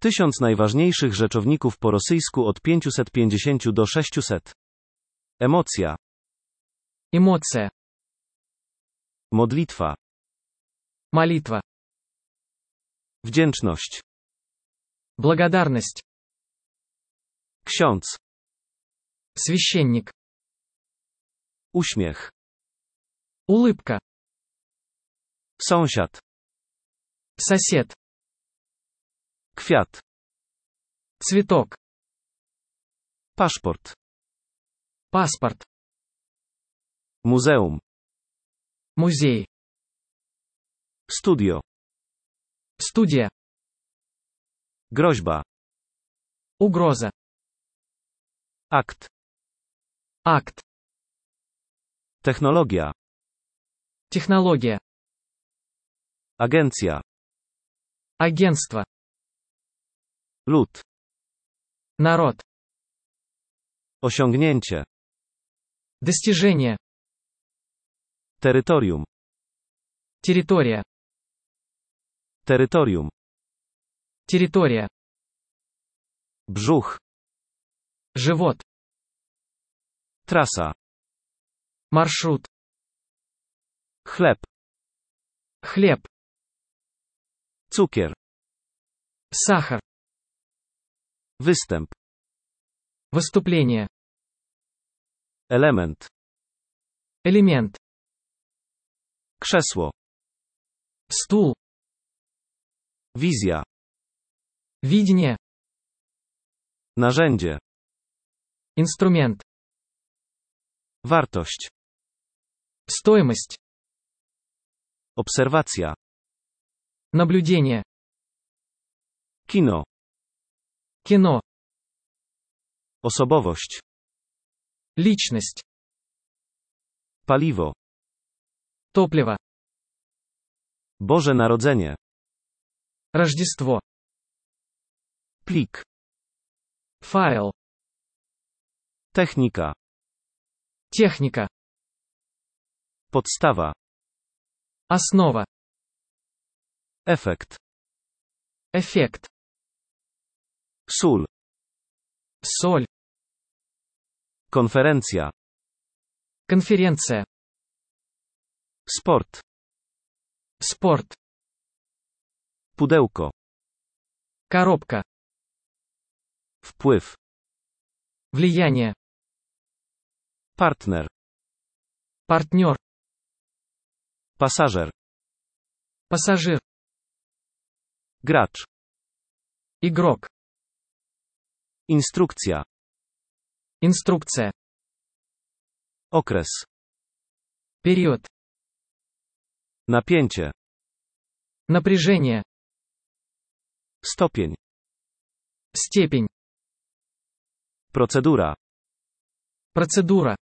1000 najważniejszych rzeczowników po rosyjsku od 550 do 600. Emocja. Эмоция. Modlitwa. Молитва. Wdzięczność. Благодарность. Ksiądz. Священник. Uśmiech. Улыбка. Sąsiad. Сосед. Kwiat. Цветок. Paszport. Паспорт. Muzeum. Музей. Studio. Студия. Groźba. Угроза. Akt. Акт. Technologia. Технология. Agencja. Агентство. Lud. Народ. Osiągnięcie. Достижение. Terytorium. Территория. Terytorium. Территория. Brzuch. Живот. Trasa. Маршрут. Chleb. Хлеб. Cukier. Сахар. Występ. Выступление. Element. Элемент. Krzesło. Стул. Wizja. Видение. Narzędzie. Инструмент. Wartość. Стоимость. Obserwacja. Наблюдение. Kino. Кино. Osobowość. Личность. Paliwo. Топливо. Boże Narodzenie. Рождество. Plik. Файл. Technika. Техника. Podstawa. Основа. Efekt. Эффект. Sól. Соль. Konferencja. Конференция. Sport. Спорт. Pudełko. Коробка. Wpływ. Влияние. Partner. Партнер. Pasażer. Пассажир. Gracz. Игрок. Instrukcja. Инструкция. Okres. Период. Napięcie. Напряжение. Stopień. Степень. Procedura. Процедура.